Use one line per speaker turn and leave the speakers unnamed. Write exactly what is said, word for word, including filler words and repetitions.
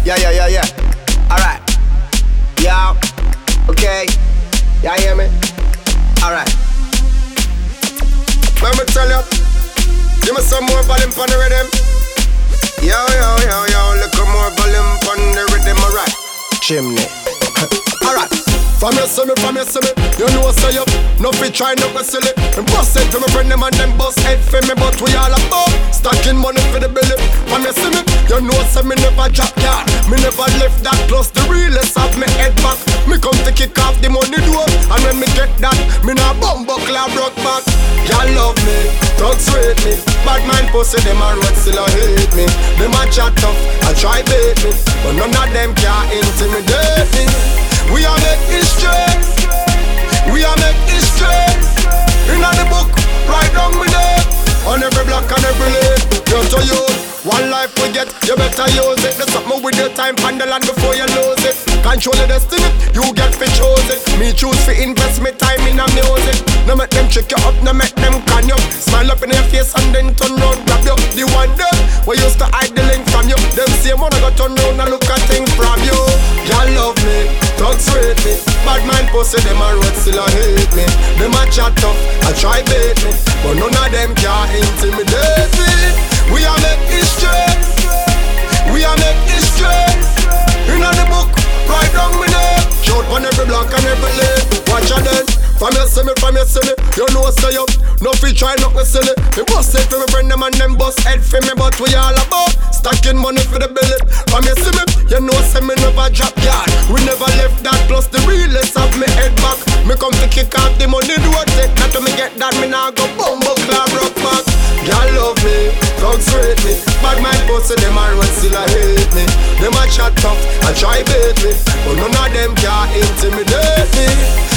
Yeah, yeah, yeah, yeah. Alright. Yeah. Okay. Yeah, hear me? Alright. Let me tell you. Give me some more volume on the rhythm. Yo, yo, yo, yo. Little more volume on the rhythm. Alright. Chimney. Alright. From you see me, from you see me, you know say up. No fit try no go silly. And bust it to my friend them and them bust head for me, but we all about stacking money for the belly. From you see me, you know say me never drop yard. Me never left that close. The realest of me head back. Me come to kick off the money door, and when me get that, me nah bumbo clap rock back. Y'all love me, thugs rate me. Bad mind pussy them a road still a hate me. Them a chat tough, I try bait me, but none of them can intimidate me. We are make history. We are make history. Inna the book, write down me name. On every block and every lane. You to you, one life we get, you better use it. Do something with your time, handle and before you lose it. Control your destiny, you get fi choose it. Me choose fi invest me time in a music. No make them trick you up, no make them can you. Smile up in your face and then turn round, grab you. The one them, we used to hide the link from you. Them same one I got turn round and look at things from you. Y'all love me, thugs rate me. Bad mind pussy, them a road still a hate me. Them a chat tough, I try bait me, but none of them can intimidate me. We are make history. We are make history. Inna the book, write down me name. Shout on every block and every lane. Watch out then. From you see me, from you see me, you know stay up. No fit try not to silly. Me bust it for me friend them and them bust head for me, but we all about stacking money for the belly. From you see me, you know say me never drop yard. We never left that plus the realest of me head back. Me come to kick off the money do it. Not to me get that me now go bumbo club rock back. Y'all love me, thugs rate me. Bad mind pussy them a road still a hate me. Them a chat tough and try bait me, but none of them can intimidate me.